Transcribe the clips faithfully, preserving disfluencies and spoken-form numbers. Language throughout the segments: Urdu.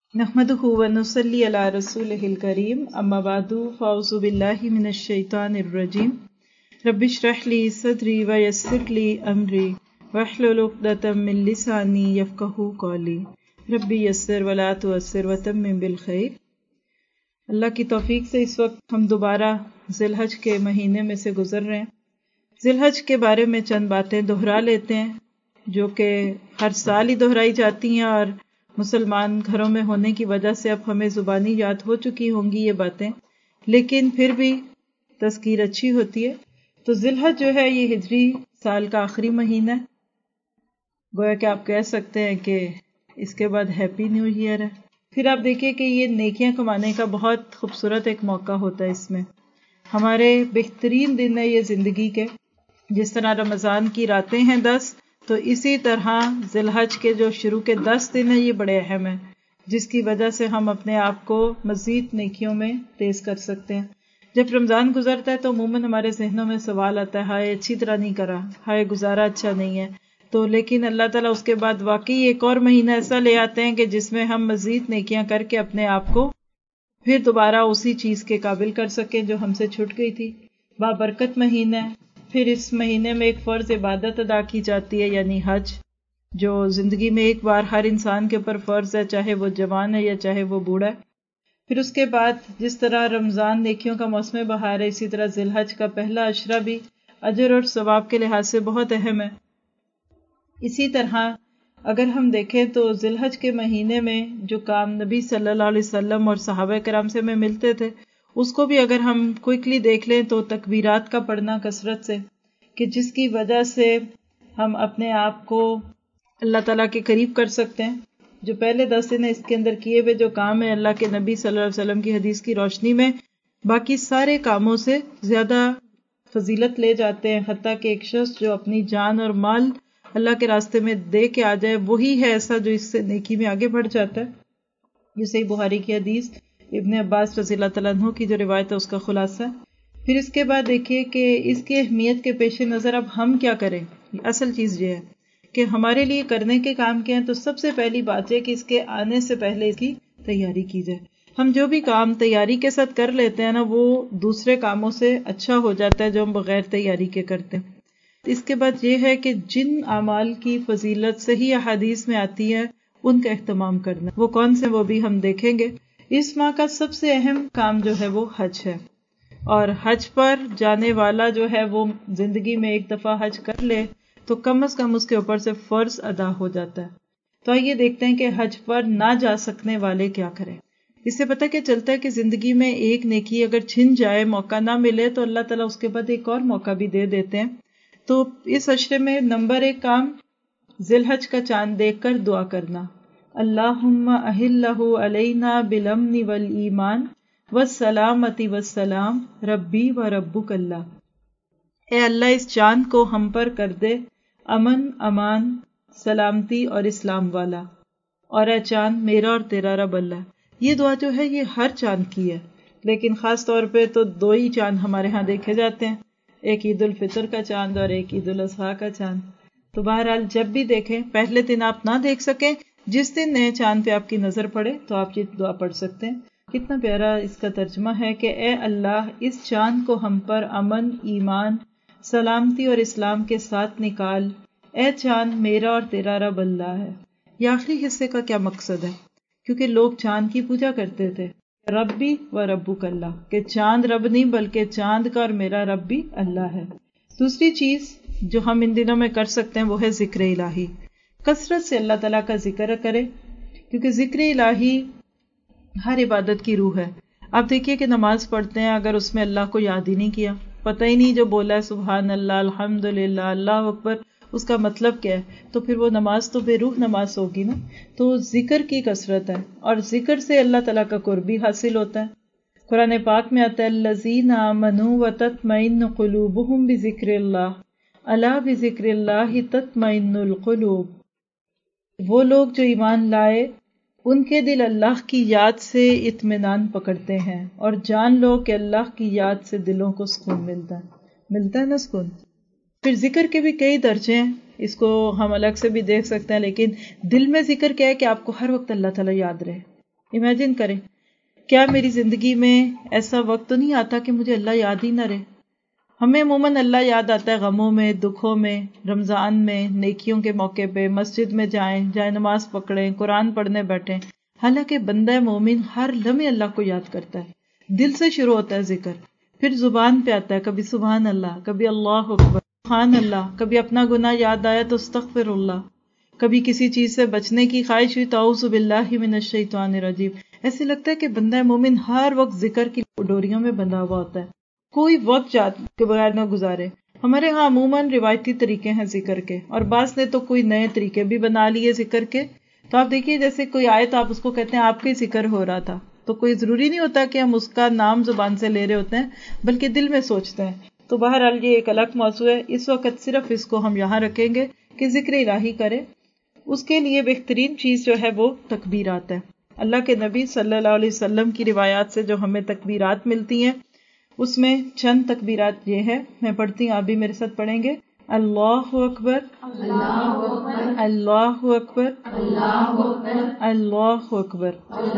نحمدہ ونصلی علی رسولہ الکریم اما بعد فاعوذ باللہ من الشیطان الرجیم رب اشرح لی صدری ویسر لی امری واحلل عقدۃ من لسانی یفقہوا قولی رب یسر ولا تعسر وتمم بالخیر۔ اللہ کی توفیق سے اس وقت ہم دوبارہ ذی الحج کے مہینے میں سے گزر رہے ہیں۔ ذی الحج کے بارے میں چند باتیں دہرا لیتے ہیں جو کہ ہر سال ہی دہرائی جاتی ہیں، اور مسلمان گھروں میں ہونے کی وجہ سے اب ہمیں زبانی یاد ہو چکی ہوں گی یہ باتیں، لیکن پھر بھی تذکیر اچھی ہوتی ہے۔ تو ذی الحج جو ہے یہ ہجری سال کا آخری مہینہ ہے، گویا کہ آپ کہہ سکتے ہیں کہ اس کے بعد ہیپی نیو ایئر ہے۔ پھر آپ دیکھیے کہ یہ نیکیاں کمانے کا بہت خوبصورت ایک موقع ہوتا ہے، اس میں ہمارے بہترین دن ہے یہ زندگی کے۔ جس طرح رمضان کی راتیں ہیں دس، تو اسی طرح ذی الحج کے جو شروع کے دس دن ہیں یہ بڑے اہم ہیں، جس کی وجہ سے ہم اپنے آپ کو مزید نیکیوں میں تیز کر سکتے ہیں۔ جب رمضان گزرتا ہے تو عموماً ہمارے ذہنوں میں سوال آتا ہے، ہائے اچھی طرح نہیں کرا، ہائے گزارا اچھا نہیں ہے، تو لیکن اللہ تعالیٰ اس کے بعد واقعی ایک اور مہینہ ایسا لے آتے ہیں کہ جس میں ہم مزید نیکیاں کر کے اپنے آپ کو پھر دوبارہ اسی چیز کے قابل کر سکیں جو ہم سے چھوٹ گئی تھی۔ بابرکت مہینہ ہے۔ پھر اس مہینے میں ایک فرض عبادت ادا کی جاتی ہے، یعنی حج، جو زندگی میں ایک بار ہر انسان کے اوپر فرض ہے، چاہے وہ جوان ہے یا چاہے وہ بوڑھا ہے۔ پھر اس کے بعد جس طرح رمضان نیکیوں کا موسم بہار ہے، اسی طرح ذی الحج کا پہلا عشرہ بھی اجر اور ثواب کے لحاظ سے بہت اہم ہے۔ اسی طرح اگر ہم دیکھیں تو ذی الحج کے مہینے میں جو کام نبی صلی اللہ علیہ وسلم اور صحابہ کرام سے میں ملتے تھے، اس کو بھی اگر ہم کوئکلی دیکھ لیں تو تکبیرات کا پڑھنا کثرت سے، کہ جس کی وجہ سے ہم اپنے آپ کو اللہ تعالیٰ کے قریب کر سکتے ہیں۔ جو پہلے دس دن اس کے اندر کیے ہوئے جو کام ہے اللہ کے نبی صلی اللہ علیہ وسلم کی حدیث کی روشنی میں باقی سارے کاموں سے زیادہ فضیلت لے جاتے ہیں، حتیٰ کہ ایک شخص جو اپنی جان اور مال اللہ کے راستے میں دے کے آ جائے وہی ہے ایسا جو اس سے نیکی میں آگے بڑھ جاتا ہے۔ یہ صحیح بخاری کی حدیث ابن عباس رضی اللہ تعالیٰ عنہ کی جو روایت ہے اس کا خلاصہ ہے۔ پھر اس کے بعد دیکھیے کہ اس کی اہمیت کے پیش نظر اب ہم کیا کریں۔ اصل چیز یہ ہے کہ ہمارے لیے کرنے کے کام کیا ہیں، تو سب سے پہلی بات ہے کہ اس کے آنے سے پہلے اس کی تیاری کی جائے۔ ہم جو بھی کام تیاری کے ساتھ کر لیتے ہیں نا، وہ دوسرے کاموں سے اچھا ہو جاتا ہے جو ہم بغیر تیاری کے کرتے ہیں۔ اس کے بعد یہ ہے کہ جن اعمال کی فضیلت صحیح احادیث میں آتی ہے ان کا اہتمام کرنا، وہ کون سے وہ بھی ہم دیکھیں گے۔ اس ماہ کا سب سے اہم کام جو ہے وہ حج ہے، اور حج پر جانے والا جو ہے وہ زندگی میں ایک دفعہ حج کر لے تو کم از کم اس کے اوپر سے فرض ادا ہو جاتا ہے۔ تو آئیے دیکھتے ہیں کہ حج پر نہ جا سکنے والے کیا کریں۔ اس سے پتہ کیا چلتا ہے کہ زندگی میں ایک نیکی اگر چھن جائے، موقع نہ ملے، تو اللہ تعالیٰ اس کے بعد ایک اور موقع بھی دے دیتے ہیں۔ تو اس عشرے میں نمبر ایک کام ذی الحج کا چاند دیکھ کر دعا کرنا، اللہم اہلہ علینا بالامن والایمان والسلامتی والسلام ربی و ربک اللہ۔ اے اللہ اس چاند کو ہم پر کر دے امن، امان، سلامتی اور اسلام والا، اور اے چاند میرا اور تیرا رب اللہ۔ یہ دعا جو ہے یہ ہر چاند کی ہے، لیکن خاص طور پہ تو دو ہی چاند ہمارے ہاں دیکھے جاتے ہیں، ایک عید الفطر کا چاند اور ایک عید الاضحیٰ کا چاند۔ تو بہرحال جب بھی دیکھیں، پہلے دن آپ نہ دیکھ سکیں، جس دن نئے چاند پہ آپ کی نظر پڑے تو آپ یہ دعا پڑھ سکتے ہیں۔ کتنا پیارا اس کا ترجمہ ہے کہ اے اللہ اس چاند کو ہم پر امن، ایمان، سلامتی اور اسلام کے ساتھ نکال، اے چاند میرا اور تیرا رب اللہ ہے۔ یہ آخری حصے کا کیا مقصد ہے؟ کیونکہ لوگ چاند کی پوجا کرتے تھے، ربی و ربک اللہ، کہ چاند رب نہیں بلکہ چاند کا اور میرا رب بھی اللہ ہے۔ دوسری چیز جو ہم ان دنوں میں کر سکتے ہیں وہ ہے ذکر الہی۔ کثرت سے اللہ تعالیٰ کا ذکر کرے، کیونکہ ذکر الہی ہر عبادت کی روح ہے۔ آپ دیکھیے کہ نماز پڑھتے ہیں، اگر اس میں اللہ کو یاد ہی نہیں کیا، پتہ ہی نہیں جو بولا ہے سبحان اللہ، الحمدللہ، اللہ اکبر، اس کا مطلب کیا ہے، تو پھر وہ نماز تو بے روح نماز ہوگی نا۔ تو ذکر کی کثرت ہے، اور ذکر سے اللہ تعالیٰ کا قرب حاصل ہوتا ہے۔ قرآن پاک میں آتا ہے الذین آمنوا وتطمئن قلوبہم بذکر اللہ، الا بذکر اللہ تطمئن القلوب۔ وہ لوگ جو ایمان لائے ان کے دل اللہ کی یاد سے اطمینان پکڑتے ہیں، اور جان لو کہ اللہ کی یاد سے دلوں کو سکون ملتا ہے، ملتا ہے نا سکون۔ پھر ذکر کے بھی کئی درجے ہیں، اس کو ہم الگ سے بھی دیکھ سکتے ہیں، لیکن دل میں ذکر کیا ہے کہ آپ کو ہر وقت اللہ تعالیٰ یاد رہے، امیجن کریں کیا میری زندگی میں ایسا وقت تو نہیں آتا کہ مجھے اللہ یاد ہی نہ رہے. ہمیں عموماً اللہ یاد آتا ہے غموں میں، دکھوں میں، رمضان میں، نیکیوں کے موقع پہ، مسجد میں جائیں، جائے نماز پکڑیں، قرآن پڑھنے بیٹھیں. حالانکہ بندہ مومن ہر لمحے اللہ کو یاد کرتا ہے. دل سے شروع ہوتا ہے ذکر، پھر زبان پہ آتا ہے کبھی سبحان اللہ، کبھی اللہ اکبر، سبحان اللہ، کبھی اپنا گناہ یاد آیا تو استغفر اللہ، کبھی کسی چیز سے بچنے کی خواہش ہوئی تو اعوذ باللہ من الشیطان الرجیم. ایسے لگتا ہے کہ بندہ مومن ہر وقت ذکر کی ڈوریوں میں بندھا ہوا ہوتا ہے، کوئی وقت یاد کے بغیر نہ گزارے. ہمارے ہاں عموماً روایتی طریقے ہیں ذکر کے، اور بعض نے تو کوئی نئے طریقے بھی بنا لیے ذکر کے. تو آپ دیکھیے جیسے کوئی آئے تو آپ اس کو کہتے ہیں آپ کا ہی ذکر ہو رہا تھا، تو کوئی ضروری نہیں ہوتا کہ ہم اس کا نام زبان سے لے رہے ہوتے ہیں، بلکہ دل میں سوچتے ہیں. تو بہرحال یہ ایک الگ موضوع ہے، اس وقت صرف اس کو ہم یہاں رکھیں گے کہ ذکر الہی کریں. اس کے لیے بہترین چیز جو ہے وہ تکبیرات ہے. اللہ کے نبی صلی اللہ علیہ وسلم کی روایات سے جو ہمیں تکبیرات ملتی ہیں اس میں چند تکبیرات یہ ہے، میں پڑھتی ہوں، آپ بھی میرے ساتھ پڑھیں گے. اللہ اکبر، اللہ اکبر، اللہ اکبر، اللہ اکبر، اللہ اکبر،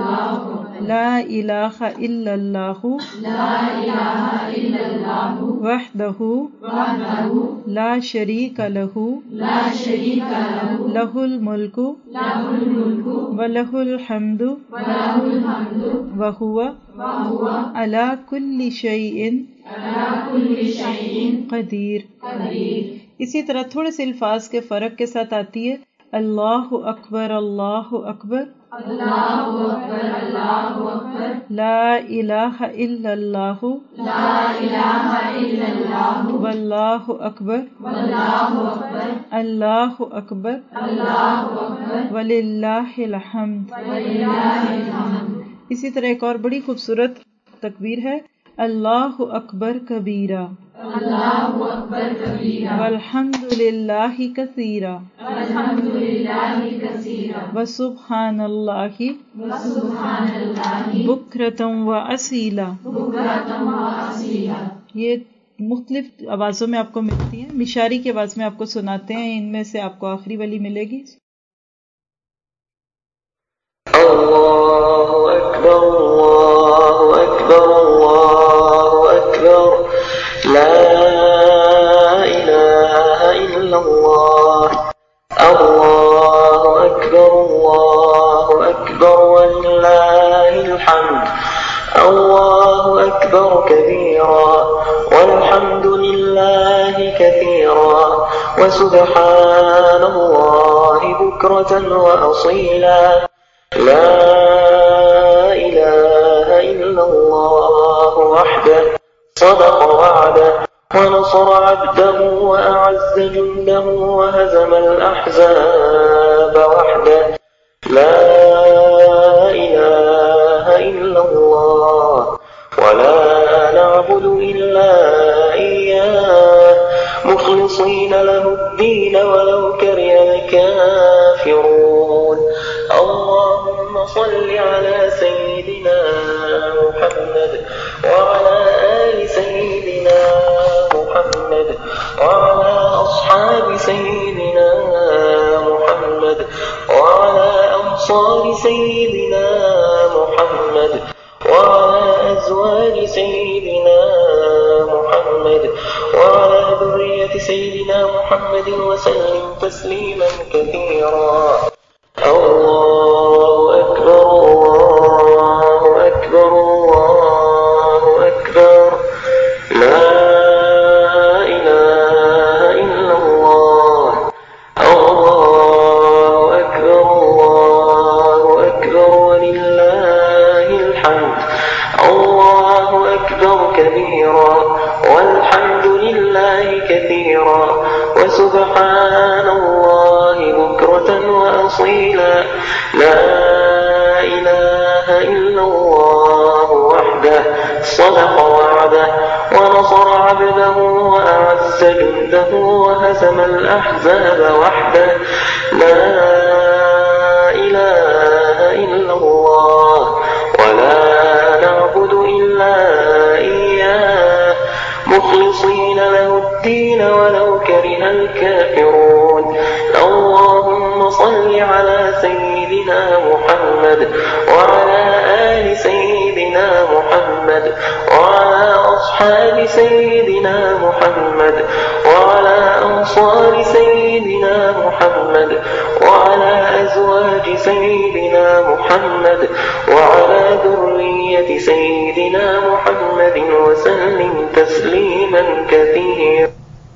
لا الہ الا اللہ، لا الہ الا اللہ، وحدہ، وحدہ، لا شریک لہ، لا شریک لہ، لہ الملک، لہ الملک، ولہ الحمد، ولہ الحمد، وہو، وہو، علی کل شیء، علی کل شیء قدیر، قدیر. اسی طرح تھوڑے سے الفاظ کے فرق کے ساتھ آتی ہے. اللہ اکبر، اللہ اکبر، اللہ اکبر، اللہ اکبر، لا الہ الا اللہ، لا الہ الا اللہ، واللہ اکبر، واللہ اکبر، اللہ اکبر، اللہ اکبر، وللہ الحمد، وللہ الحمد. اسی طرح ایک اور بڑی خوبصورت تکبیر ہے. اللہ اکبر کبیرہ، اللہ اکبر کبیرہ، والحمد للہ کثیرہ، والحمد للہ کثیرہ، وسبحان اللہ، وسبحان اللہ، بکرۃ واصیلا، بکرۃ واصیلا. یہ مختلف آوازوں میں آپ کو ملتی ہیں. مشاری کی آواز میں آپ کو سناتے ہیں، ان میں سے آپ کو آخری والی ملے گی. اللہ اکبر، اللہ اکبر، اللہ اکبر، لا الہ الا اللہ، اللہ اکبر، اللہ اکبر، وللہ الحمد، اللہ اکبر کبیرا، والحمد للہ کثیرا، وسبحان اللہ بکرۃ واصیلا، لا الہ الا اللہ وحدہ صدق وعدہ ونصر عبده وأعز جنده وهزم الأحزاب وحده، لا إله إلا الله ولا نعبد إلا إياه مخلصين له الدين ولو كره الكافرون. اللهم صل على سيدنا محمد وعلى آل سيدنا محمد وعلى أصحاب سيدنا محمد وعلى أنصار سيدنا محمد وعلى أزواج سيدنا محمد وعلى ذرية سيدنا محمد وسلم تسليما كثيرا. الله أكبر، الله أكبر، الله أكبر، لا إله إلا الله، الله أكبر، الله أكبر، ولله الحمد، الله أكبر كبيرا، والحمد لله كثيرا، وسبحان الله بكرة وأصيلا، لا إله إلا الله وحده صدق وعده ونصر عبده وأعز جنده وهزم الأحزاب وحده، لا إله إلا الله ولا نعبد إلا إياه مخلصين له الدين ولو كره الكافرون. اللهم صل على سيدنا محمد وعلى محمد وعلى أصحاب سيدنا محمد وعلى أنصار سيدنا محمد وعلى أزواج سيدنا محمد وعلى ذرية سيدنا محمد وسلم تسليما كثيرا.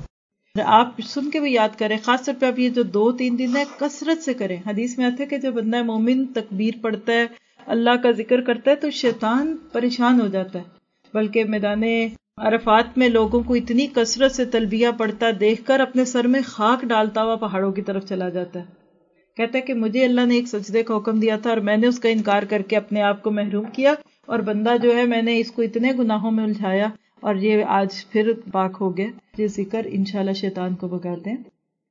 آپ سن کے بھی یاد کریں، خاص طور پہ آپ یہ جو دو تین دن ہے کثرت سے کریں. حدیث میں آتا ہے کہ جب بندہ مومن تکبیر پڑھتا ہے، اللہ کا ذکر کرتا ہے، تو شیطان پریشان ہو جاتا ہے. بلکہ میدان عرفات میں لوگوں کو اتنی کثرت سے تلبیہ پڑھتا دیکھ کر اپنے سر میں خاک ڈالتا ہوا پہاڑوں کی طرف چلا جاتا ہے. کہتا ہے کہ مجھے اللہ نے ایک سجدے کا حکم دیا تھا اور میں نے اس کا انکار کر کے اپنے آپ کو محروم کیا، اور بندہ جو ہے میں نے اس کو اتنے گناہوں میں الجھایا اور یہ آج پھر پاک ہو گیا. یہ ذکر انشاءاللہ شیطان کو بگاتے ہیں.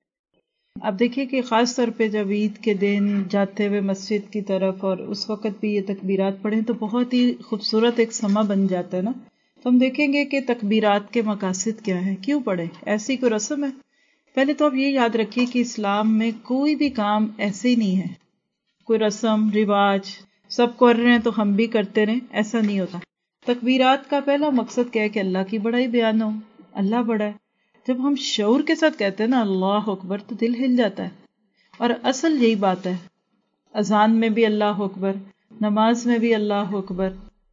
اب دیکھیے کہ خاص طور پہ جب عید کے دن جاتے ہوئے مسجد کی طرف اور اس وقت بھی یہ تکبیرات پڑھیں تو بہت ہی خوبصورت ایک سما بن جاتا ہے نا. تو ہم دیکھیں گے کہ تکبیرات کے مقاصد کیا ہیں، کیوں پڑھیں، ایسی کوئی رسم ہے؟ پہلے تو آپ یہ یاد رکھیے کہ اسلام میں کوئی بھی کام ایسے ہی نہیں ہے، کوئی رسم رواج سب کر رہے ہیں تو ہم بھی کرتے رہیں، ایسا نہیں ہوتا. تکبیرات کا پہلا مقصد کیا ہے کہ اللہ کی بڑائی بیان ہو، اللہ بڑا ہے. جب ہم شعور کے ساتھ کہتے ہیں نا اللہ اکبر تو دل ہل جاتا ہے. اور اصل یہی بات ہے، اذان میں بھی اللہ اکبر، نماز میں بھی اللہ اکبر،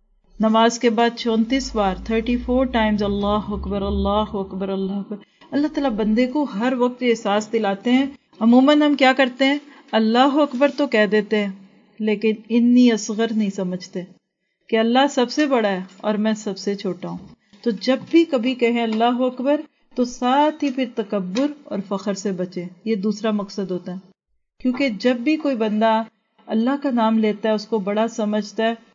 نماز کے بعد چونتیس بار تھرٹی فور ٹائمز اللہ اکبر اللہ اکبر اللہ اکبر. اللہ تعالیٰ بندے کو ہر وقت یہ احساس دلاتے ہیں. عموماً ہم کیا کرتے ہیں، اللہ اکبر تو کہہ دیتے ہیں لیکن انی اصغر نہیں سمجھتے کہ اللہ سب سے بڑا ہے اور میں سب سے چھوٹا ہوں. تو جب بھی کبھی کہیں اللہ اکبر تو ساتھ ہی پھر تکبر اور فخر سے بچے. یہ دوسرا مقصد ہوتا ہے، کیونکہ جب بھی کوئی بندہ اللہ کا نام لیتا ہے، اس کو بڑا سمجھتا ہے،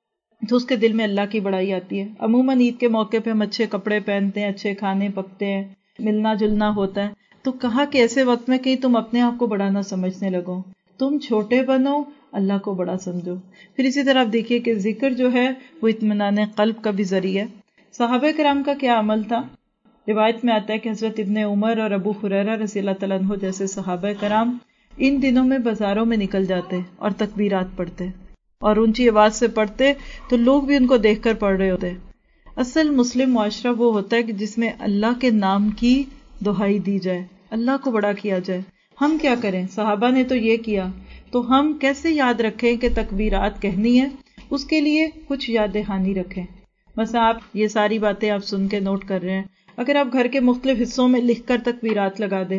تو اس کے دل میں اللہ کی بڑائی آتی ہے. عموماً عید کے موقع پہ ہم اچھے کپڑے پہنتے ہیں، اچھے کھانے پکتے ہیں، ملنا جلنا ہوتا ہے. تو کہا کہ ایسے وقت میں کہیں تم اپنے آپ کو بڑا نہ سمجھنے لگو، تم چھوٹے بنو، اللہ کو بڑا سمجھو. پھر اسی طرح آپ دیکھیے کہ ذکر جو ہے وہ اطمینان قلب کا بھی ذریعہ ہے. صحابہ کرام کا کیا عمل تھا؟ روایت میں آتا ہے کہ حضرت ابن عمر اور ابو ہریرہ رضی اللہ تعالیٰ عنہ جیسے صحابہ کرام ان دنوں میں بازاروں میں نکل جاتے اور تکبیرات پڑھتے اور اونچی آواز سے پڑھتے تو لوگ بھی ان کو دیکھ کر پڑھ رہے ہوتے. اصل مسلم معاشرہ وہ ہوتا ہے کہ جس میں اللہ کے نام کی دہائی دی جائے، اللہ کو بڑا کیا جائے. ہم کیا کریں؟ صحابہ نے تو یہ کیا، تو ہم کیسے یاد رکھیں کہ تکبیرات کہنی ہے؟ اس کے لیے کچھ یاد دہانی رکھیں. مثلا آپ یہ ساری باتیں آپ سن کے نوٹ کر رہے ہیں، اگر آپ گھر کے مختلف حصوں میں لکھ کر تکبیرات لگا دیں،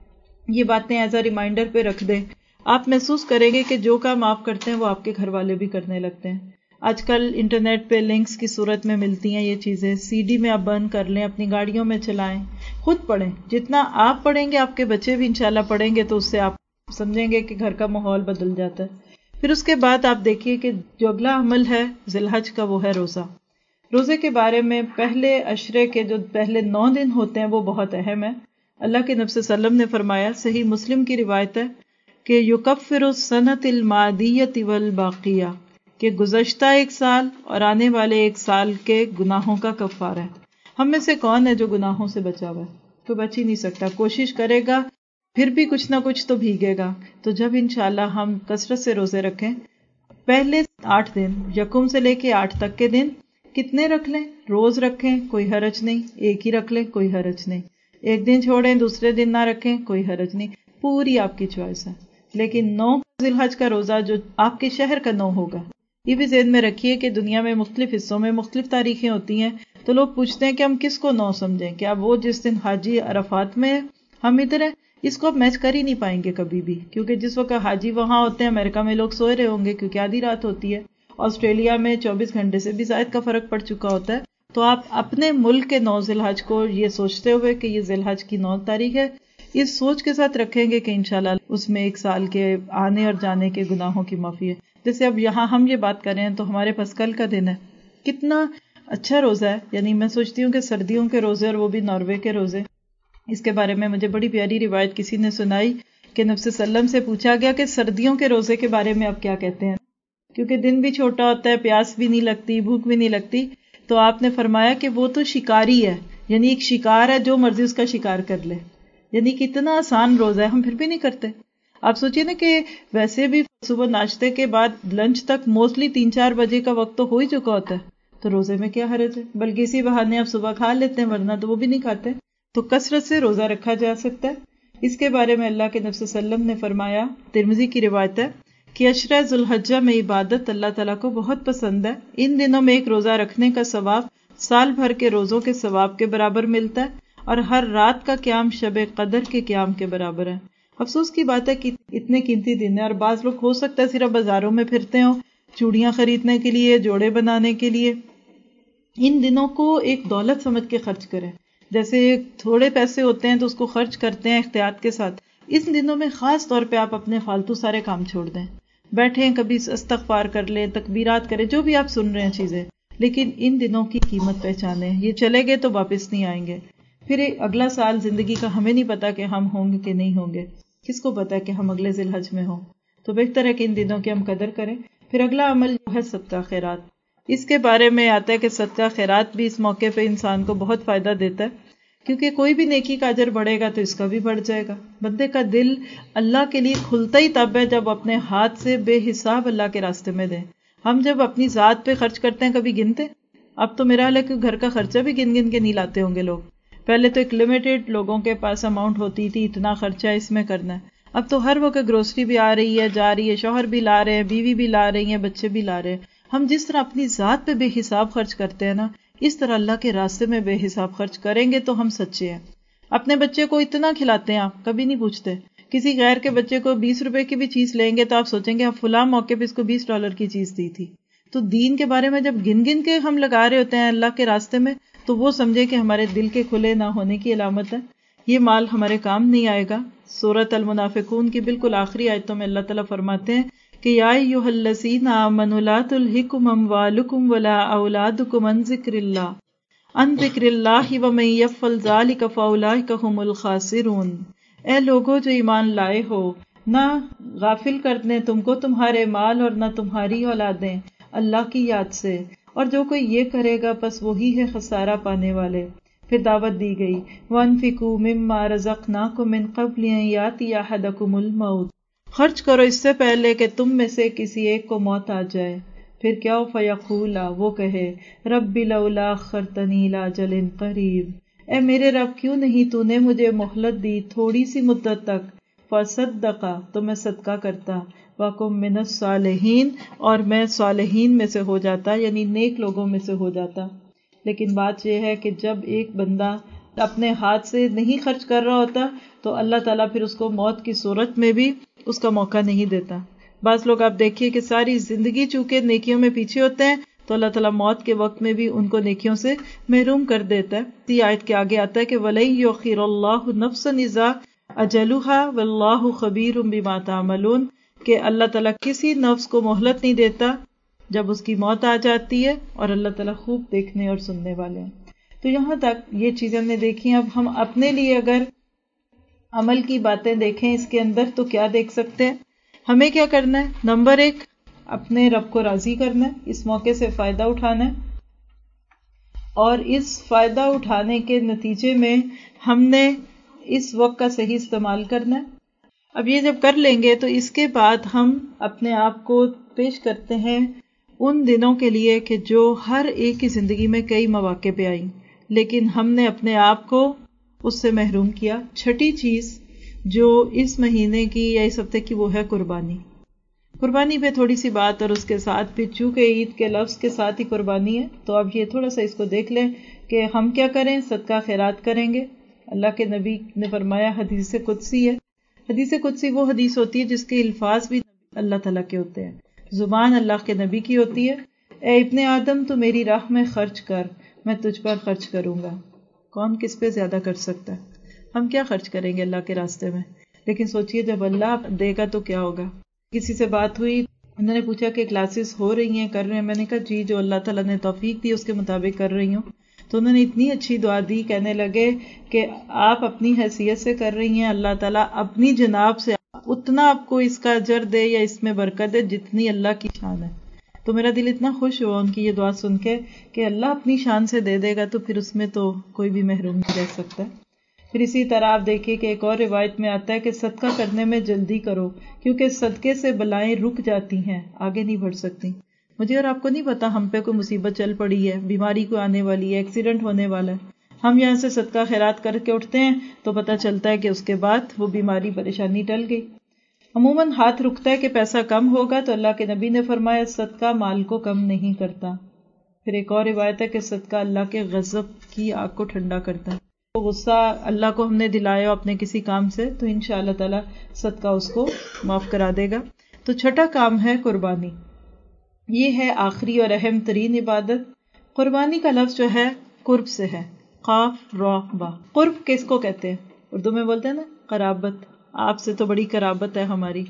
یہ باتیں ایز اے ریمائنڈر پہ رکھ دیں، آپ محسوس کریں گے کہ جو کام آپ کرتے ہیں وہ آپ کے گھر والے بھی کرنے لگتے ہیں. آج کل انٹرنیٹ پہ لنکس کی صورت میں ملتی ہیں یہ چیزیں، سی ڈی میں آپ بند کر لیں، اپنی گاڑیوں میں چلائیں، خود پڑھیں. جتنا آپ پڑھیں گے آپ کے بچے بھی انشاءاللہ پڑھیں گے، تو اس سے آپ سمجھیں گے کہ گھر کا ماحول بدل جاتا ہے. پھر اس کے بعد آپ دیکھیے کہ جو اگلا عمل ہے ذی الحج کا وہ ہے روزہ. روزے کے بارے میں پہلے عشرے کے جو پہلے نو دن ہوتے ہیں وہ بہت اہم ہے. اللہ کے نبی صلی اللہ علیہ وسلم نے فرمایا، صحیح مسلم کی روایت ہے کہ یکفر السنۃ الماضیۃ والباقیہ، کہ گزشتہ ایک سال اور آنے والے ایک سال کے گناہوں کا کفارہ ہے. ہم میں سے کون ہے جو گناہوں سے بچا ہوا ہے؟ تو بچ ہی نہیں سکتا. کوشش کرے گا پھر بھی کچھ نہ کچھ تو بھیگے گا. تو جب انشاءاللہ ہم کثرت سے روزے رکھیں، پہلے آٹھ دن یکم سے لے کے آٹھ تک کے دن کتنے رکھ لیں، روز رکھیں کوئی حرج نہیں، ایک ہی رکھ لیں کوئی حرج نہیں، ایک دن چھوڑیں دوسرے دن نہ رکھیں کوئی حرج نہیں، پوری آپ کی چوائس ہے. لیکن نو ذی الحج کا روزہ جو آپ کے شہر کا نو ہوگا. یہ بھی ذہن میں رکھیے کہ دنیا میں مختلف حصوں میں مختلف تاریخیں ہوتی ہیں، تو لوگ پوچھتے ہیں کہ ہم کس کو نو سمجھیں، کیا وہ جس دن حاجی عرفات میں ہے ہم ادھر ہیں؟ اس کو آپ میچ کر ہی نہیں پائیں گے کبھی بھی، کیونکہ جس وقت حاجی وہاں ہوتے ہیں امریکہ میں لوگ سوئے رہے ہوں گے کیونکہ آدھی رات ہوتی ہے، آسٹریلیا میں چوبیس گھنٹے سے بھی زائد کا فرق پڑ چکا ہوتا ہے. تو آپ اپنے ملک کے نو ذی الحج کو یہ سوچتے ہوئے کہ یہ ذی الحج کی نو تاریخ ہے، اس سوچ کے ساتھ رکھیں گے کہ انشاءاللہ اس میں ایک سال کے آنے اور جانے کے گناہوں کی معافی ہے. جیسے اب یہاں ہم یہ بات کر رہے ہیں تو ہمارے پاس کل کا دن ہے، کتنا اچھا روزہ ہے. یعنی میں سوچتی ہوں کہ سردیوں کے روزے اور وہ بھی ناروے کے روزے، اس کے بارے میں مجھے بڑی پیاری روایت کسی نے سنائی کہ نبی صلی اللہ علیہ وسلم سے پوچھا گیا کہ سردیوں کے روزے کے بارے میں آپ کیا کہتے ہیں، کیونکہ دن بھی چھوٹا ہوتا ہے، پیاس بھی نہیں لگتی، بھوک بھی نہیں لگتی. تو آپ نے فرمایا کہ وہ تو شکاری ہے، یعنی ایک شکار ہے جو مرضی اس کا شکار کر لے. یعنی کتنا آسان روزہ ہے، ہم پھر بھی نہیں کرتے. آپ سوچیے نا کہ ویسے بھی صبح ناشتے کے بعد لنچ تک موسٹلی تین چار بجے کا وقت تو ہو ہی چکا ہوتا ہے، تو روزے میں کیا حرج ہے، بلکہ اسی بہانے آپ صبح کھا لیتے ہیں، ورنہ تو وہ بھی نہیں کھاتے. تو کثرت سے روزہ رکھا جا سکتا ہے. اس کے بارے میں اللہ کے نبی صلی اللہ علیہ وسلم نے فرمایا، ترمذی کی روایت ہے کہ عشرہ ذوالحجہ میں عبادت اللہ تعالیٰ کو بہت پسند ہے. ان دنوں میں ایک روزہ رکھنے کا ثواب سال بھر کے روزوں کے ثواب کے برابر ملتا ہے، اور ہر رات کا قیام شب قدر کے قیام کے برابر ہے. افسوس کی بات ہے کہ اتنے قیمتی دن ہیں اور بعض لوگ ہو سکتا ہے صرف بازاروں میں پھرتے ہوں چوڑیاں خریدنے کے لیے، جوڑے بنانے کے لیے. ان دنوں کو ایک دولت سمجھ کے خرچ کریں. جیسے تھوڑے پیسے ہوتے ہیں تو اس کو خرچ کرتے ہیں احتیاط کے ساتھ، اس دنوں میں خاص طور پہ آپ اپنے فالتو سارے کام چھوڑ دیں. بیٹھیں، کبھی استغفار کر لیں، تکبیرات کریں، جو بھی آپ سن رہے ہیں چیزیں، لیکن ان دنوں کی قیمت پہچانیں. یہ چلے گئے تو واپس نہیں آئیں گے. پھر اگلا سال زندگی کا ہمیں نہیں پتا کہ ہم ہوں گے کہ نہیں ہوں گے. کس کو پتا کہ ہم اگلے ذی الحج میں ہوں؟ تو بہتر ہے کہ ان دنوں کی ہم قدر کریں. پھر اگلا عمل جو ہے صدقہ خیرات. اس کے بارے میں آتا ہے کہ صدقہ خیرات بھی اس موقع پہ انسان کو بہت فائدہ دیتا ہے، کیونکہ کوئی بھی نیکی کا اجر بڑھے گا تو اس کا بھی بڑھ جائے گا. بندے کا دل اللہ کے لیے کھلتا ہی تب ہے جب اپنے ہاتھ سے بے حساب اللہ کے راستے میں دیں. ہم جب اپنی ذات پہ خرچ کرتے ہیں کبھی گنتے؟ اب تو میرا حال ہے کہ گھر کا خرچہ بھی گن گن کے نہیں لاتے ہوں گے لوگ. پہلے تو ایک لمیٹڈ لوگوں کے پاس اماؤنٹ ہوتی تھی، اتنا خرچہ اس میں کرنا ہے. اب تو ہر وقت گروسری بھی آ رہی ہے، جا رہی ہے، شوہر بھی لا رہے ہیں، بیوی بھی لا رہی ہیں، بچے بھی لا رہے ہیں. ہم جس طرح اپنی ذات پہ بے حساب خرچ کرتے ہیں نا، اس طرح اللہ کے راستے میں بے حساب خرچ کریں گے تو ہم سچے ہیں. اپنے بچے کو اتنا کھلاتے ہیں، آپ کبھی نہیں پوچھتے. کسی غیر کے بچے کو بیس روپے کی بھی چیز لیں گے تو آپ سوچیں گے آپ فلاں موقع پہ اس کو بیس ڈالر کی چیز دی تھی. تو دین کے بارے میں جب گن گن کے ہم لگا رہے ہوتے ہیں اللہ کے راستے میں، تو وہ سمجھے کہ ہمارے دل کے کھلے نہ ہونے کی علامت ہے. یہ مال ہمارے کام نہیں آئے گا. سورۃ المنافقون کی بالکل آخری آیتوں میں اللہ تعالیٰ فرماتے ہیں کہ یا ایھا الذین آمنوا لا تلھکم اموالکم ولا اولادکم عن ذکر اللہ عن ذکر اللہ ومن یفعل ذلک فاولئک ھم الخاسرون. اے لوگو جو ایمان لائے ہو، نہ غافل کر دیں تم کو تمہارے مال اور نہ تمہاری اولادیں اللہ کی یاد سے، اور جو کوئی یہ کرے گا پس وہی ہے خسارہ پانے والے. پھر دعوت دی گئی وَأَنفِقُوا مِمَّا رَزَقْنَاكُم مِّن قَبْلِ أَن يَأْتِيَ أَحَدَكُمُ الْمَوْتُ. خرچ کرو اس سے پہلے کہ تم میں سے کسی ایک کو موت آ جائے. پھر کیا ہو؟ فَيَقُولَ، وہ کہے رَبِّ لَوْلَا أَخَّرْتَنِي إِلَىٰ أَجَلٍ قَرِيبٍ، اے میرے رب کیوں نہیں تو نے مجھے مہلت دی تھوڑی سی مدت تک. فَصَدَّقَ، تو میں صدقہ کرتا. وَأَكُن مِّنَ الصَّالِحِينَ، اور میں صالحین میں سے ہو جاتا، یعنی نیک لوگوں میں سے ہو جاتا. لیکن بات یہ ہے کہ جب ایک بندہ اپنے ہاتھ سے نہیں خرچ کر رہا ہوتا تو اللہ تعالیٰ پھر اس کو موت کی صورت میں بھی اس کا موقع نہیں دیتا. بعض لوگ آپ دیکھیے کہ ساری زندگی چونکہ نیکیوں میں پیچھے ہوتے ہیں تو اللہ تعالیٰ موت کے وقت میں بھی ان کو نیکیوں سے محروم کر دیتا ہے. اسی آیت کے آگے آتا ہے کہ وَلَن يُؤَخِّرَ اللَّهُ نَفْسًا إِذَا أَجَلُهَا وَاللَّهُ خَبِيرٌ بِمَا تَعْمَلُونَ، کہ اللہ تعالیٰ کسی نفس کو مہلت نہیں دیتا جب اس کی موت آ جاتی ہے، اور اللہ تعالیٰ خوب دیکھنے اور سننے والے ہیں. تو یہاں تک یہ چیزیں ہم نے دیکھی. اب ہم اپنے لیے اگر عمل کی باتیں دیکھیں اس کے اندر تو کیا دیکھ سکتے ہیں؟ ہمیں کیا کرنا ہے؟ نمبر ایک، اپنے رب کو راضی کرنا ہے، اس موقع سے فائدہ اٹھانا ہے، اور اس فائدہ اٹھانے کے نتیجے میں ہم نے اس وقت کا صحیح استعمال کرنا ہے. اب یہ جب کر لیں گے تو اس کے بعد ہم اپنے آپ کو پیش کرتے ہیں ان دنوں کے لیے کہ جو ہر ایک کی زندگی میں کئی مواقع پہ آئیں، لیکن ہم نے اپنے آپ کو اس سے محروم کیا. چھٹی چیز جو اس مہینے کی یا اس ہفتے کی وہ ہے قربانی. قربانی پہ تھوڑی سی بات، اور اس کے ساتھ بھی چونکہ عید کے لفظ کے ساتھ ہی قربانی ہے تو اب یہ تھوڑا سا اس کو دیکھ لیں کہ ہم کیا کریں. صدقہ خیرات کریں گے. اللہ کے نبی نے فرمایا، حدیث قدسی ہے. حدیث قدسی وہ حدیث ہوتی ہے جس کے الفاظ بھی اللہ تعالیٰ کے ہوتے ہیں، زبان اللہ کے نبی کی ہوتی ہے. اے ابن آدم تو میری راہ میں خرچ کر، میں تجھ پر خرچ کروں گا. کون کس پہ زیادہ کر سکتا ہے؟ ہم کیا خرچ کریں گے اللہ کے راستے میں؟ لیکن سوچئے جب اللہ دے گا تو کیا ہوگا. کسی سے بات ہوئی، انہوں نے پوچھا کہ کلاسز ہو رہی ہیں، کر رہے ہیں؟ میں نے کہا جی جو اللہ تعالیٰ نے توفیق دی اس کے مطابق کر رہی ہوں. تو انہوں نے اتنی اچھی دعا دی، کہنے لگے کہ آپ اپنی حیثیت سے کر رہی ہیں، اللہ تعالیٰ اپنی جناب سے اتنا آپ کو اس کا اجر دے یا اس میں برکت دے جتنی اللہ کی شان ہے. تو میرا دل اتنا خوش ہوا ان کی یہ دعا سن کے کہ اللہ اپنی شان سے دے دے گا تو پھر اس میں تو کوئی بھی محروم نہیں رہ سکتا. پھر اسی طرح آپ دیکھیے کہ ایک اور روایت میں آتا ہے کہ صدقہ کرنے میں جلدی کرو، کیونکہ صدقے سے بلائیں رک جاتی ہیں، آگے نہیں بڑھ سکتی. مجھے اور آپ کو نہیں پتا ہم پہ کوئی مصیبت چل پڑی ہے، بیماری کو آنے والی ہے، ایکسیڈنٹ ہونے والا ہے، ہم یہاں سے صدقہ خیرات کر کے اٹھتے ہیں تو پتہ چلتا ہے کہ اس کے بعد وہ بیماری پریشانی ٹل گئی۔ عموماً ہاتھ رکتا ہے کہ پیسہ کم ہوگا تو اللہ کے نبی نے فرمایا صدقہ مال کو کم نہیں کرتا۔ پھر ایک اور روایت ہے کہ صدقہ اللہ کے غضب کی آگ کو ٹھنڈا کرتا ہے۔ تو غصہ اللہ کو ہم نے دلایا اپنے کسی کام سے تو انشاءاللہ تعالی صدقہ اس کو معاف کرا دے گا۔ تو چھٹا کام ہے قربانی، یہ ہے آخری اور اہم ترین عبادت۔ قربانی کا لفظ جو ہے قرب سے ہے، قاف را با۔ قرب کس کو کہتے ہیں؟ اردو میں بولتے ہیں نا قرابت، آپ سے تو بڑی قرابت ہے ہماری۔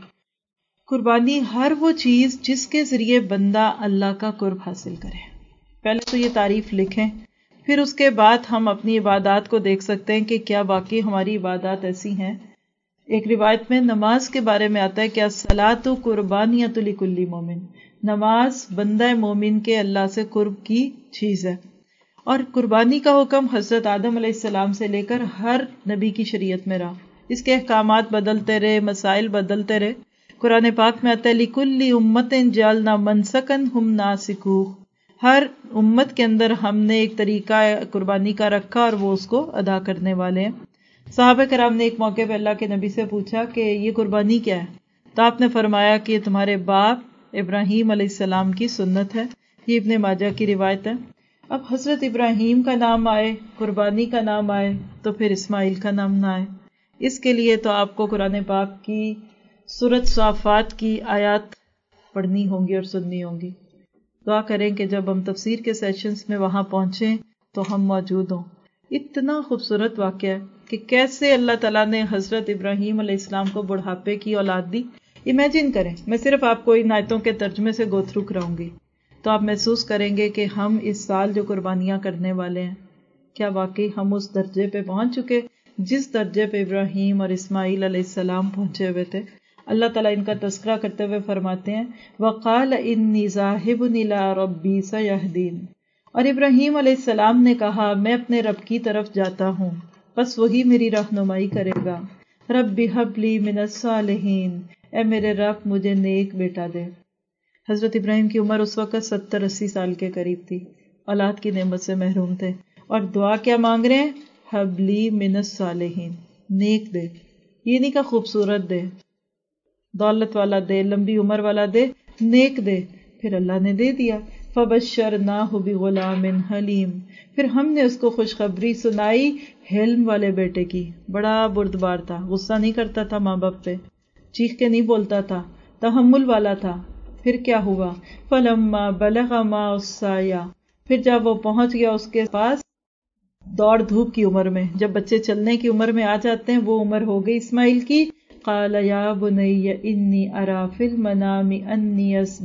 قربانی ہر وہ چیز جس کے ذریعے بندہ اللہ کا قرب حاصل کرے۔ پہلے تو یہ تعریف لکھیں، پھر اس کے بعد ہم اپنی عبادات کو دیکھ سکتے ہیں کہ کیا واقعی ہماری عبادات ایسی ہیں۔ ایک روایت میں نماز کے بارے میں آتا ہے کہ الصلاۃ قربانیۃ لکل مومن، نماز بندہ مومن کے اللہ سے قرب کی چیز ہے۔ اور قربانی کا حکم حضرت آدم علیہ السلام سے لے کر ہر نبی کی شریعت میں رہا، اس کے احکامات بدلتے رہے، مسائل بدلتے رہے۔ قرآن پاک میں آتا ہے لِكُلِّ أُمَّةٍ جَعَلْنَا مَنْسَكًا هُمْ نَاسِكُوهُ، ہر امت کے اندر ہم نے ایک طریقہ قربانی کا رکھا اور وہ اس کو ادا کرنے والے ہیں۔ صحابہ کرام نے ایک موقع پہ اللہ کے نبی سے پوچھا کہ یہ قربانی کیا ہے؟ تو آپ نے فرمایا کہ یہ تمہارے باپ ابراہیم علیہ السلام کی سنت ہے۔ یہ ابن ماجہ کی روایت ہے۔ اب حضرت ابراہیم کا نام آئے، قربانی کا نام آئے تو پھر اسماعیل کا نام نہ آئے، اس کے لیے تو آپ کو قرآن پاک کی سورۃ صافات کی آیات پڑھنی ہوں گی اور سننی ہوں گی۔ دعا کریں کہ جب ہم تفسیر کے سیشنز میں وہاں پہنچیں تو ہم موجود ہوں۔ اتنا خوبصورت واقعہ ہے کہ کیسے اللہ تعالیٰ نے حضرت ابراہیم علیہ السلام کو بڑھاپے کی اولاد دی۔ امیجن کریں، میں صرف آپ کو ان آیتوں کے ترجمے سے گو تھرو کراؤں گی تو آپ محسوس کریں گے کہ ہم اس سال جو قربانیاں کرنے والے ہیں، کیا واقعی ہم اس درجے پہ پہنچ چکے جس درجے پہ ابراہیم اور اسماعیل علیہ السلام پہنچے ہوئے تھے۔ اللہ تعالیٰ ان کا تذکرہ کرتے ہوئے فرماتے ہیں وَقَالَ إِنِّي ذَاهِبٌ إِلَىٰ رَبِّي سَيَهْدِينِ، اور ابراہیم علیہ السلام نے کہا میں اپنے رب کی طرف جاتا ہوں، بس وہی میری رہنمائی کرے گا۔ رَبِّ هَبْ لِي مِنَ الصَّالِحِينَ، اے میرے رب مجھے نیک بیٹا دے۔ حضرت ابراہیم کی عمر اس وقت ستر اسی سال کے قریب تھی، اولاد کی نعمت سے محروم تھے، اور دعا کیا مانگ رہے ہیں؟ حَبْ لِي مِنَ الصَّالِحِينَ، نیک دے، یہ نہیں کہ خوبصورت دے، دولت والا دے، لمبی عمر والا دے، نیک دے۔ پھر اللہ نے دے دیا۔ فَبَشَّرْنَاهُ بِغُلَامٍ حَلِيمٍ، پھر ہم نے اس کو خوشخبری سنائی حلم والے بیٹے کی۔ بڑا بردبار تھا، غصہ نہیں کرتا تھا ماں باپ پہ، چیخ کے نہیں بولتا تھا، تحمل والا تھا۔ پھر کیا ہوا؟ فَلَمَّا بَلَغَ مَعَهُ السَّعْيَ، پھر جب وہ پہنچ گیا اس کے پاس دوڑ دھوپ کی عمر میں، جب بچے چلنے کی عمر میں آ جاتے ہیں، وہ عمر ہو گئی اسماعیل کی۔ قال یا بنی انی ارا فی المنام انی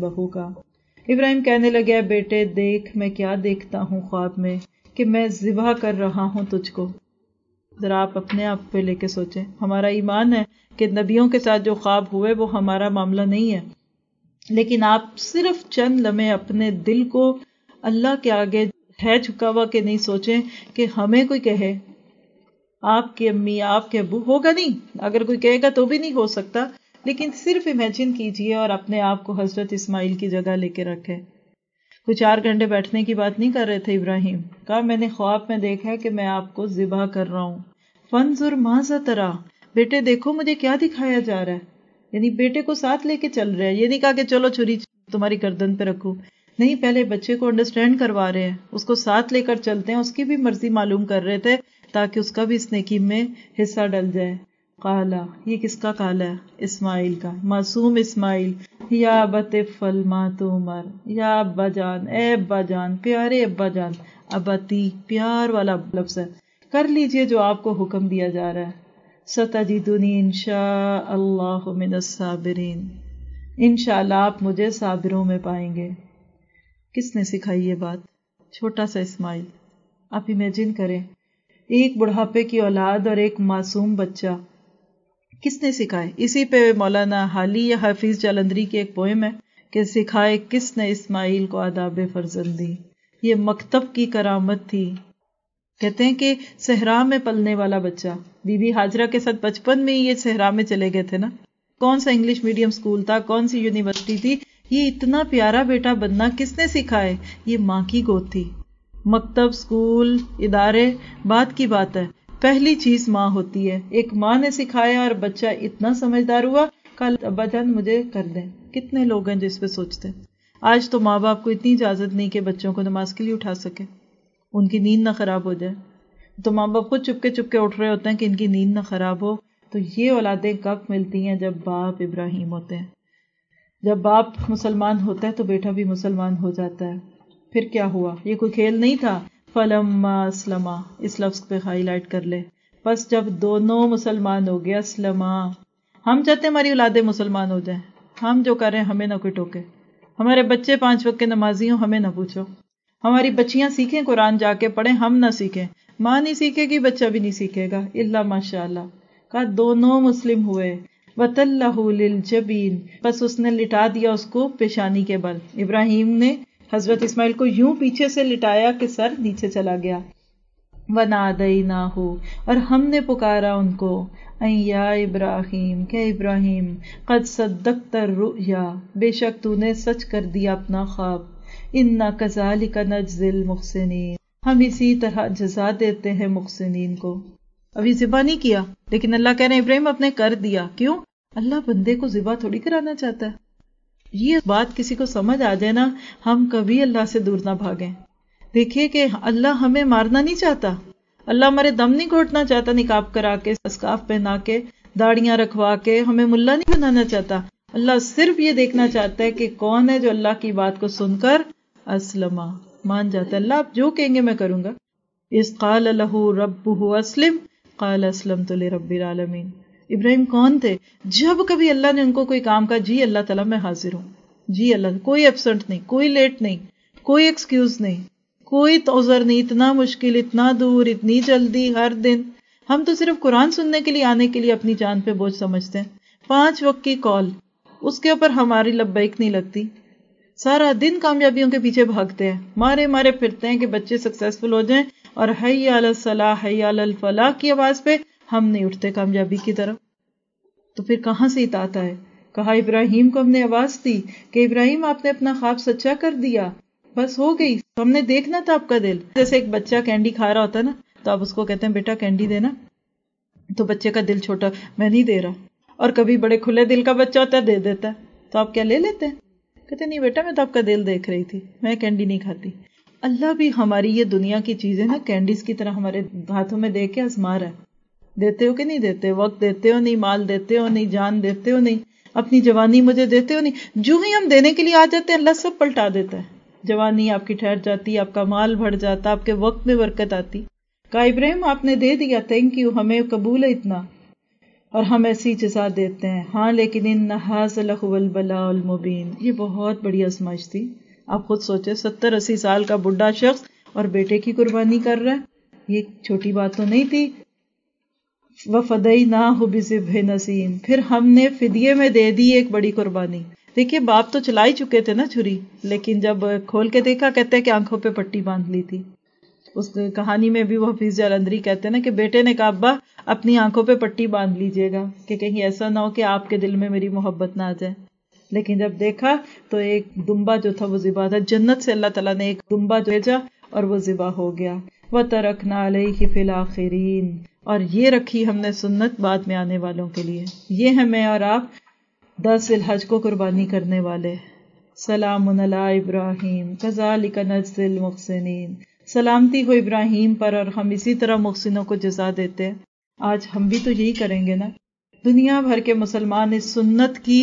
اذبحک، ابراہیم کہنے لگے بیٹے دیکھ میں کیا دیکھتا ہوں خواب میں کہ میں ذبح کر رہا ہوں تجھ کو۔ ذرا آپ اپنے آپ پہ لے کے سوچیں، ہمارا ایمان ہے کہ نبیوں کے ساتھ جو خواب ہوئے وہ ہمارا معاملہ نہیں ہے، لیکن آپ صرف چند لمحے اپنے دل کو اللہ کے آگے ہے جھکا ہوا کہ نہیں سوچیں کہ ہمیں کوئی کہے آپ کی امی آپ کے ابو، ہوگا نہیں، اگر کوئی کہے گا تو بھی نہیں ہو سکتا، لیکن صرف امیجن کیجئے اور اپنے آپ کو حضرت اسماعیل کی جگہ لے کے رکھے۔ کوئی چار گھنٹے بیٹھنے کی بات نہیں کر رہے تھے ابراہیم، کہا میں نے خواب میں دیکھا ہے کہ میں آپ کو ذبح کر رہا ہوں۔ فانظر ماذا تری، بیٹے دیکھو مجھے کیا دکھایا جا رہا ہے، یعنی بیٹے کو ساتھ لے کے چل رہے ہیں، یہ نہیں کہا کہ چلو چھری تمہاری گردن پہ رکھو، نہیں، پہلے بچے کو انڈرسٹینڈ کروا رہے ہیں، اس کو ساتھ لے کر چلتے ہیں، اس کی بھی مرضی معلوم کر رہے تھے تاکہ اس کا بھی اس نیکی میں حصہ ڈل جائے۔ قالا، یہ کس کا قالا ہے؟ اسماعیل کا، معصوم اسماعیل۔ یا ابت افعل ما تؤمر، یا ابا جان، اے ابا جان، پیارے ابا جان، ابتی پیار والا لفظ ہے، کر لیجئے جو آپ کو حکم دیا جا رہا ہے۔ ستجدنی انشاء اللہ من الصابرین، انشاءاللہ آپ مجھے صابروں میں پائیں گے۔ کس نے سکھائی یہ بات؟ چھوٹا سا اسماعیل۔ آپ امیجن کریں، ایک بڑھاپے کی اولاد اور ایک معصوم بچہ، کس نے سکھائے؟ اسی پہ مولانا حالی یا حافظ جالندری کی ایک پوئم ہے کہ سکھائے کس نے اسماعیل کو آداب فرزندی، یہ مکتب کی کرامت تھی۔ کہتے ہیں کہ صحرا میں پلنے والا بچہ، بی بی ہاجرہ کے ساتھ بچپن میں ہی یہ صحرا میں چلے گئے تھے نا، کون سا انگلش میڈیم اسکول تھا، کون سی یونیورسٹی تھی یہ اتنا پیارا بیٹا بننا کس نے سکھائے؟ یہ ماں کی گود تھی. مکتب، اسکول، ادارے بات کی بات ہے، پہلی چیز ماں ہوتی ہے. ایک ماں نے سکھایا اور بچہ اتنا سمجھدار ہوا، کل ابا جان مجھے کر دیں. کتنے لوگ ہیں جو اس پہ سوچتے ہیں؟ آج تو ماں باپ کو اتنی اجازت نہیں کہ بچوں کو نماز کے لیے اٹھا سکے، ان کی نیند نہ خراب ہو جائے. تو ماں باپ خود چپکے چپکے اٹھ رہے ہوتے ہیں کہ ان کی نیند نہ خراب ہو. تو یہ اولادیں کب ملتی ہیں؟ جب باپ ابراہیم ہوتے ہیں. جب باپ مسلمان ہوتا ہے تو بیٹا بھی مسلمان ہو جاتا ہے. پھر کیا ہوا؟ یہ کوئی کھیل نہیں تھا. فلما اسلما، اس لفظ پہ ہائی لائٹ کر لے. بس جب دونوں مسلمان ہو گیا، اسلما. ہم چاہتے ہیں ہماری اولادیں مسلمان ہو جائیں، ہم جو کر رہے ہیں ہمیں نہ کوئی ٹوکے. ہمارے بچے پانچ وقت کے نمازی ہوں، ہمیں نہ پوچھو. ہماری بچیاں سیکھیں، قرآن جا کے پڑھیں، ہم نہ سیکھیں. ماں نہیں سیکھے گی، بچہ بھی نہیں سیکھے گا، الا ماشاء اللہ. کہا دونوں مسلم ہوئے. وَتَلَّهُ لِلْجَبِينِ، بس اس نے لٹا دیا اس کو پیشانی کے بل. ابراہیم نے حضرت اسماعیل کو یوں پیچھے سے لٹایا کہ سر نیچے چلا گیا. وَنَادَيْنَاهُ، اور ہم نے پکارا ان کو. اَن یا ابراہیم، کہ ابراہیم، قد صدقت الرؤیا، بے شک تو نے سچ کر دیا اپنا خواب. اِنَّا كَذَلِكَ نَجْزِي الْمُحْسِنِينَ، ہم اسی طرح جزا دیتے ہیں محسنین کو. ابھی ذبح نہیں کیا، لیکن اللہ کہہ رہے ہیں ابراہیم آپ نے کر دیا. کیوں؟ اللہ بندے کو ذبح تھوڑی کرانا چاہتا ہے. یہ بات کسی کو سمجھ آ جائے نا، ہم کبھی اللہ سے دور نہ بھاگیں. دیکھیے کہ اللہ ہمیں مارنا نہیں چاہتا، اللہ ہمارے دم نہیں گھوٹنا چاہتا نقاب کرا کے، اسکارف پہنا کے، داڑیاں رکھوا کے، ہمیں ملا نہیں بنانا چاہتا. اللہ صرف یہ دیکھنا چاہتا ہے کہ کون ہے جو اللہ کی بات کو سن کر اسلمہ، مان جاتا ہے. اللہ آپ جو کہیں گے میں کروں گا. اذ قال له ربه اسلم قال اسلمت لرب العالمین. ابراہیم کون تھے؟ جب کبھی اللہ نے ان کو کوئی کام کہا، جی اللہ تعالیٰ میں حاضر ہوں، جی اللہ. کوئی ایبسنٹ نہیں، کوئی لیٹ نہیں، کوئی ایکسکیوز نہیں، کوئی عذر نہیں. اتنا مشکل، اتنا دور، اتنی جلدی ہر دن. ہم تو صرف قرآن سننے کے لیے آنے کے لیے اپنی جان پہ بوجھ سمجھتے ہیں. پانچ وقت کی کال، اس کے اوپر ہماری لبیک نہیں لگتی. سارا دن کامیابیوں کے پیچھے بھاگتے ہیں، مارے مارے پھرتے ہیں کہ بچے سکسیسفل ہو جائیں، اور حی علی الصلاح حی علی الفلاح کی آواز پہ ہم نہیں اٹھتے کامیابی کی طرف. تو پھر کہاں سے اطاعت ہے؟ کہا ابراہیم کو ہم نے آواز دی کہ ابراہیم آپ نے اپنا خواب سچا کر دیا، بس ہو گئی. ہم نے دیکھنا تھا آپ کا دل. جیسے ایک بچہ کینڈی کھا رہا ہوتا ہے نا، تو آپ اس کو کہتے ہیں بیٹا کینڈی دینا، تو بچے کا دل چھوٹا، میں نہیں دے رہا. اور کبھی بڑے کھلے دل کا بچہ ہوتا ہے، دے دیتا ہے، تو آپ کیا لے لیتے ہیں؟ کہتے نہیں بیٹا میں تو آپ کا دل دیکھ رہی تھی، میں کینڈی نہیں کھاتی. اللہ بھی ہماری یہ دنیا کی چیزیں نا کینڈیز کی طرح ہمارے ہاتھوں میں دے کے آزما رہا ہے. دیتے ہو کہ نہیں دیتے؟ وقت دیتے ہو نہیں، مال دیتے ہو نہیں، جان دیتے ہو نہیں، اپنی جوانی مجھے دیتے ہو نہیں. جو ہی ہم دینے کے لیے آ جاتے ہیں اللہ سب پلٹا دیتا ہے. جوانی آپ کی ٹھہر جاتی، آپ کا مال بڑھ جاتا، آپ کے وقت میں برکت آتی. کہا ابراہیم آپ نے دے دیا، تھینک یو، ہمیں قبول ہے اتنا، اور ہم ایسی جزا دیتے ہیں. ہاں لیکن ان ھذا لہو البلاء المبین، یہ بہت بڑی آزمائش تھی. آپ خود سوچے ستر اسی سال کا بڈھا شخص اور بیٹے کی قربانی کر رہا ہے، یہ چھوٹی بات تو نہیں تھی. وَفَدَيْنَاهُ بِذِبْحٍ عَظِيمٍ، پھر ہم نے فدیے میں دے دی ایک بڑی قربانی. دیکھیے باپ تو چلا ہی چکے تھے نا چھری، لیکن جب کھول کے دیکھا کہتے ہیں کہ آنکھوں پہ پٹی باندھ لی تھی. اس کہانی میں بھی وہ حفیظ جالندری کہتے ہیں نا کہ بیٹے نے کہا ابا اپنی آنکھوں پہ پٹی باندھ لیجئے گا کہ کہیں ایسا نہ ہو کہ آپ کے دل میں میری محبت نہ آ جائے. لیکن جب دیکھا تو ایک دمبا جو تھا وہ ذبح تھا. جنت سے اللہ تعالیٰ نے ایک دمبا بھیجا اور وہ ذبح ہو گیا. وَتَرَكْنَا عَلَيْهِ فِي الْآخِرِينَ، اور یہ رکھی ہم نے سنت بعد میں آنے والوں کے لیے. یہ ہے میں اور آپ دس ذی الحج کو قربانی کرنے والے. سلام علی ابراہیم کذالک نجزی المحسنین، سلامتی ہو ابراہیم پر اور ہم اسی طرح محسنوں کو جزا دیتے ہیں. آج ہم بھی تو یہی کریں گے نا. دنیا بھر کے مسلمان اس سنت کی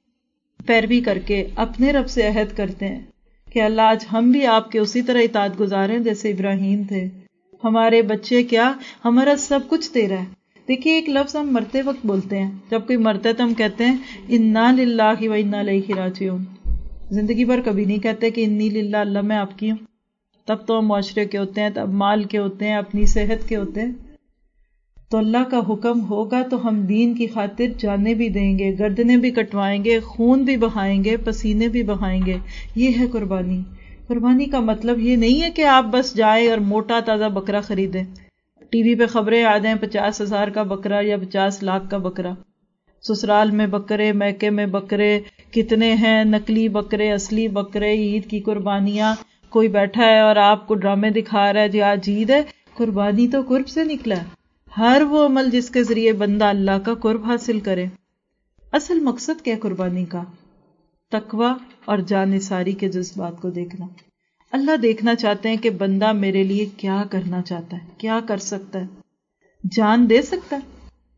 پیروی کر کے اپنے رب سے عہد کرتے ہیں کہ اللہ آج ہم بھی آپ کے اسی طرح اطاعت گزار ہیں جیسے ابراہیم تھے. ہمارے بچے کیا، ہمارا سب کچھ تیرا ہے. دیکھیے ایک لفظ ہم مرتے وقت بولتے ہیں، جب کوئی مرتا ہے تو ہم کہتے ہیں انا للہ و انا الیہ راجعون. زندگی بھر کبھی نہیں کہتے کہ انی للہ، اللہ میں آپ کی ہوں. تب تو ہم معاشرے کے ہوتے ہیں، تب مال کے ہوتے ہیں، اپنی صحت کے ہوتے ہیں. تو اللہ کا حکم ہوگا تو ہم دین کی خاطر جانیں بھی دیں گے، گردنیں بھی کٹوائیں گے، خون بھی بہائیں گے، پسینے بھی بہائیں گے. یہ ہے قربانی. قربانی کا مطلب یہ نہیں ہے کہ آپ بس جائیں اور موٹا تازہ بکرا خریدیں. ٹی وی پہ خبریں آ جائیں پچاس ہزار کا بکرا یا پچاس لاکھ کا بکرا. سسرال میں بکرے، میکے میں بکرے کتنے ہیں، نقلی بکرے، اصلی بکرے، عید کی قربانیاں. کوئی بیٹھا ہے اور آپ کو ڈرامے دکھا رہا ہے جی آج عید ہے. قربانی تو قرب سے نکلا ہے. ہر وہ عمل جس کے ذریعے بندہ اللہ کا قرب حاصل کرے. اصل مقصد کیا قربانی کا؟ تقویٰ اور جانثاری کے جذبات کو دیکھنا. اللہ دیکھنا چاہتے ہیں کہ بندہ میرے لیے کیا کرنا چاہتا ہے، کیا کر سکتا ہے، جان دے سکتا ہے.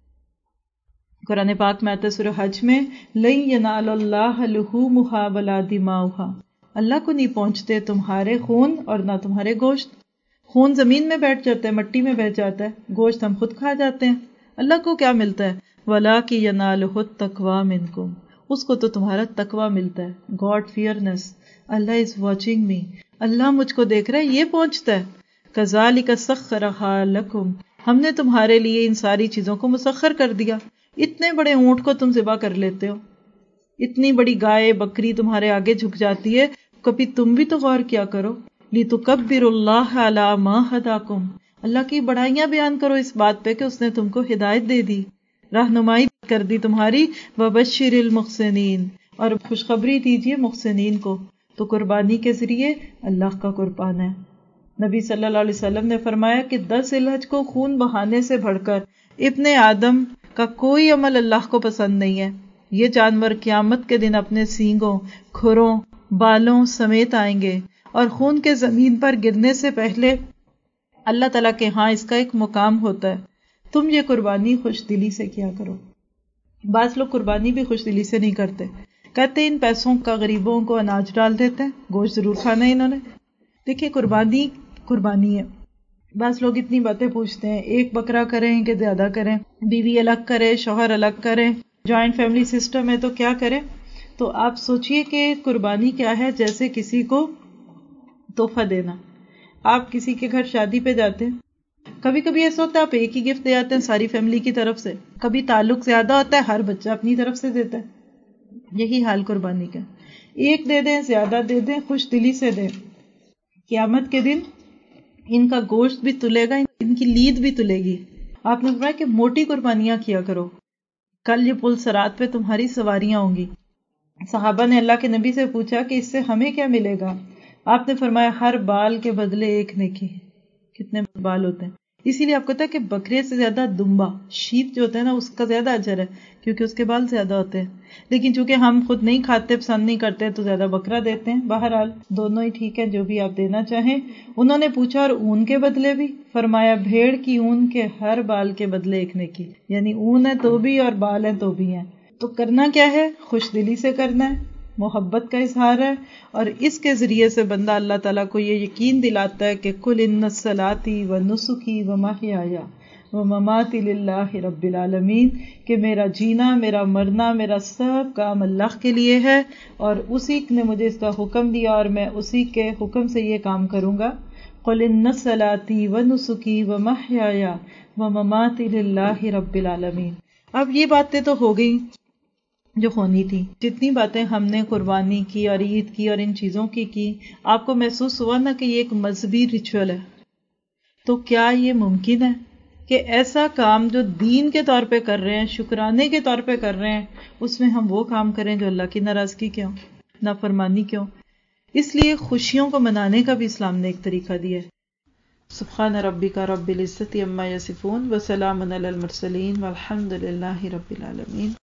قرآن پاک میں آتا ہے سورہ حج میں لَن يَنَالَ اللَّهَ لُحُومُهَا وَلَا دِمَاؤُهَا، اللہ کو نہیں پہنچتے تمہارے خون اور نہ تمہارے گوشت. خون زمین میں بیٹھ جاتا ہے، مٹی میں بیٹھ جاتا ہے، گوشت ہم خود کھا جاتے ہیں. اللہ کو کیا ملتا ہے؟ وَلَٰكِن يَنَالُهُ التَّقْوَىٰ مِنكُمْ، اس کو تو تمہارا تقویٰ ملتا ہے، God فیئرنس. Allah is watching me, اللہ مجھ کو دیکھ رہا ہے، یہ پہنچتا ہے. كَذَٰلِكَ سَخَّرَهَا لَكُمْ، ہم نے تمہارے لیے ان ساری چیزوں کو مسخر کر دیا. اتنے بڑے اونٹ کو تم ذبح کر لیتے ہو، اتنی بڑی گائے بکری تمہارے آگے جھک جاتی ہے، کبھی تم بھی تو غور کیا کرو. لِتُكَبِّرُوا اللَّهَ عَلَىٰ مَا هَدَاكُمْ، اللہ کی بڑائیاں بیان کرو اس بات پہ کہ اس نے تم کو ہدایت دے دی، رہنمائی کر دی تمہاری. وَبَشِّرِ الْمُحْسِنِينَ، اور خوشخبری دیجیے محسنین کو. تو قربانی کے ذریعے اللہ کا قرب پانا ہے. نبی صلی اللہ علیہ وسلم نے فرمایا کہ دس ذی الحج کو خون بہانے سے بڑھ کر ابن آدم کا کوئی عمل اللہ کو پسند نہیں ہے. یہ جانور قیامت کے دن اپنے سینگوں، کھروں، بالوں سمیت آئیں گے اور خون کے زمین پر گرنے سے پہلے اللہ تعالیٰ کے ہاں اس کا ایک مقام ہوتا ہے. تم یہ قربانی خوش دلی سے کیا کرو. بعض لوگ قربانی بھی خوش دلی سے نہیں کرتے، کہتے ہیں ان پیسوں کا غریبوں کو اناج ڈال دیتے ہیں، گوشت ضرور کھانا ہے انہوں نے. دیکھیے قربانی قربانی ہے. بعض لوگ اتنی باتیں پوچھتے ہیں، ایک بکرا کریں کہ زیادہ کریں، بیوی الگ کرے، شوہر الگ کریں، جوائنٹ فیملی سسٹم ہے تو کیا کریں. تو آپ سوچئے کہ قربانی کیا ہے؟ جیسے کسی کو تحفہ دینا. آپ کسی کے گھر شادی پہ جاتے ہیں، کبھی کبھی ایسا ہوتا ہے آپ ایک ہی گفٹ دے آتے ہیں ساری فیملی کی طرف سے، کبھی تعلق زیادہ ہوتا ہے ہر بچہ اپنی طرف سے دیتا ہے. یہی حال قربانی کا، ایک دے دیں، زیادہ دے دیں، خوش دلی سے دیں. قیامت کے دن ان کا گوشت بھی تلے گا، ان کی لید بھی تلے گی. آپ نے فرمایا کہ موٹی قربانیاں کیا کرو، کل یہ پل صراط پہ تمہاری سواریاں ہوں گی. صحابہ نے اللہ کے نبی سے پوچھا کہ اس سے ہمیں کیا ملے گا؟ آپ نے فرمایا ہر بال کے بدلے ایک نیکی. کتنے بال ہوتے ہیں؟ اسی لیے آپ کو پتا ہے کہ بکرے سے زیادہ دمبا، شیپ جو ہوتا ہے نا، اس کا زیادہ اجر ہے کیونکہ اس کے بال زیادہ ہوتے ہیں. لیکن چونکہ ہم خود نہیں کھاتے، پسند نہیں کرتے، تو زیادہ بکرا دیتے ہیں. بہرحال دونوں ہی ٹھیک ہے، جو بھی آپ دینا چاہیں. انہوں نے پوچھا اور اون کے بدلے بھی؟ فرمایا بھیڑ کی اون کے ہر بال کے بدلے ایک نیکی. یعنی اون ہے تو بھی اور بال ہیں تو بھی ہیں. تو کرنا کیا ہے؟ خوش دلی سے کرنا ہے، محبت کا اظہار ہے، اور اس کے ذریعے سے بندہ اللہ تعالیٰ کو یہ یقین دلاتا ہے کہ قُلْ إِنَّ صَلَاتِي وَنُسُكِي وَمَحْيَايَ وَمَمَاتِي لِلَّهِ رَبِّ الْعَالَمِينَ، کہ میرا جینا، میرا مرنا، میرا سب کام اللہ کے لیے ہے اور اسی نے مجھے اس کا حکم دیا اور میں اسی کے حکم سے یہ کام کروں گا. قُلْ إِنَّ صَلَاتِي وَنُسُكِي وَمَحْيَايَ وَمَمَاتِي لِلَّهِ رَبِّ الْعَالَمِينَ. اب یہ باتیں تو ہو گئی جو ہونی تھی. جتنی باتیں ہم نے قربانی کی اور عید کی اور ان چیزوں کی کی، آپ کو محسوس ہوا نا کہ یہ ایک مذہبی ریچول ہے. تو کیا یہ ممکن ہے کہ ایسا کام جو دین کے طور پہ کر رہے ہیں، شکرانے کے طور پہ کر رہے ہیں، اس میں ہم وہ کام کریں جو اللہ کی ناراضگی کیوں، نافرمانی کیوں؟ اس لیے خوشیوں کو منانے کا بھی اسلام نے ایک طریقہ دیا ہے. سبحان ربک رب العزت عما یصفون وسلام علی المرسلین والحمد للہ رب العالمین.